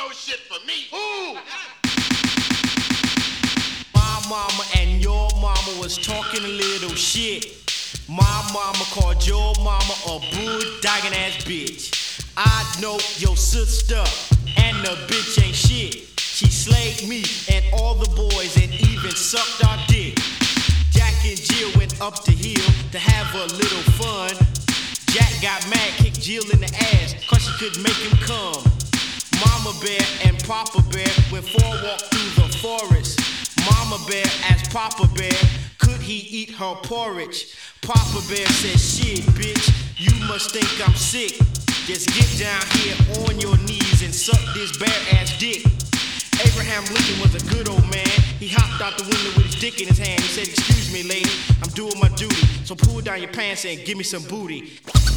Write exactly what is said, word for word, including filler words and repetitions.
no shit for me. Who? My mama and your mama was talking a little shit. My mama called your mama a bull-dogging ass bitch. I know your sister, and the bitch ain't shit. She slayed me and all the boys and even sucked our dick. Jack and Jill went up the hill to have a little fun. Jack got mad, kicked Jill in the ass, cause she couldn't make him come. Mama Bear and Papa Bear went for a walk through the forest. Mama Bear asked Papa Bear, could he eat her porridge? Papa Bear said, shit, bitch, you must think I'm sick. Just get down here on your knees and suck this bare-ass dick. Abraham Lincoln was a good old man. He hopped out the window with his dick in his hand. He said, excuse me, lady, I'm doing my duty. So pull down your pants and give me some booty.